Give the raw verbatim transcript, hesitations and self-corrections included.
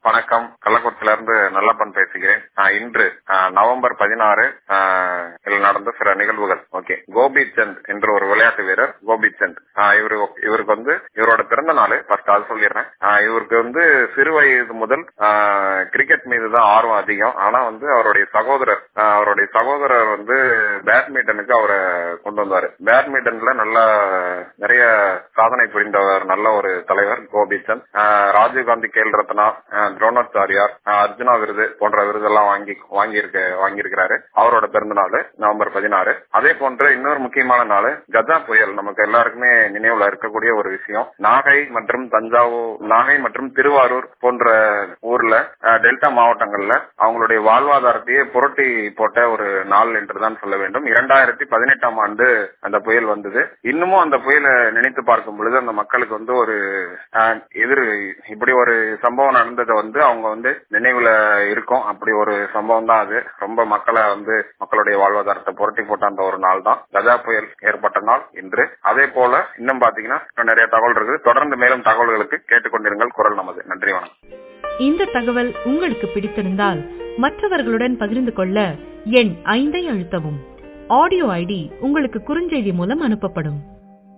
வணக்கம், கள்ளக்குறிச்சியில இருந்து நல்லப்பன் பேசுகிறேன். ஆஹ் இன்று ஆஹ் நவம்பர் பதினாறு ஆஹ் இதில் நடந்த சில நிகழ்வுகள். ஓகே, கோபி சந்த் என்ற ஒரு விளையாட்டு வீரர் கோபி சந்த். ஆஹ் இவரு இவருக்கு வந்து இவரோட பிறந்த நாள் ஃபர்ஸ்ட் அது சொல்லிடுறேன். ஆஹ் இவருக்கு வந்து சிறு வயது முதல் ஆஹ் கிரிக்கெட் மீது தான் ஆர்வம் அதிகம். ஆனா வந்து அவருடைய சகோதரர் ஆஹ் அவருடைய சகோதரர் வந்து பேட்மிண்டனுக்கு அவரை கொண்டு வந்தாரு. பேட்மிண்டன்ல நல்லா நிறைய சாதனை புரிந்தவர், நல்ல ஒரு தலைவர் கோபி சந்த். ராஜீவ்காந்தி கேல் ரத்னா, துரோணாச்சாரியார், அர்ஜுனா விருது போன்ற விருதெல்லாம் வாங்கி வாங்கியிருக்க வாங்கியிருக்கிறாரு. அவரோட பிறந்த நாள் நவம்பர் பதினாறு. அதே போன்ற இன்னொரு முக்கியமான நாள் கஜா புயல். நமக்கு எல்லாருக்குமே நினைவுல இருக்கக்கூடிய ஒரு விஷயம். நாகை மற்றும் தஞ்சாவூர், நாகை மற்றும் திருவாரூர் போன்ற ஊர்ல டெல்டா மாவட்டங்கள்ல அவங்களுடைய வாழ்வாதாரத்தையே புரட்டி போட்ட ஒரு நாள் என்றுதான் சொல்ல வேண்டும். இரண்டாயிரத்தி பதினெட்டாம் ஆண்டு அந்த புயல் வந்தது. இன்னமும் அந்த புயலை நினைத்து பார்க்கும் பொழுது அந்த மக்களுக்கு வந்து ஒரு எதிர் இப்படி ஒரு சம்பவம் நடந்ததை வந்து அவங்க வந்து நினைவுல இருக்கும். அப்படி ஒரு சம்பவம் தான் அது. ரொம்ப மக்களை வந்து மக்களுடைய வாழ்வாதாரத்தை புரட்டி போட்ட அந்த ஒரு நாள் தான் கஜா புயல் ஏற்பட்ட நாள் இன்று. அதே போல இன்னும் பாத்தீங்கன்னா நிறைய தகவல் இருக்குது. தொடர்ந்து மேலும் தகவல்களுக்கு கேட்டுக்கொண்டிருங்கள் குரல் நமது. நன்றி, வணக்கம். இந்த தகவல் உங்களுக்கு பிடித்திருந்தால் மற்றவர்களுடன் பகிர்ந்து கொள்ள எண் ஐந்தை அழுத்தவும். ஆடியோ ஐடி உங்களுக்கு குறுஞ்செய்தி மூலம் அனுப்பப்படும்.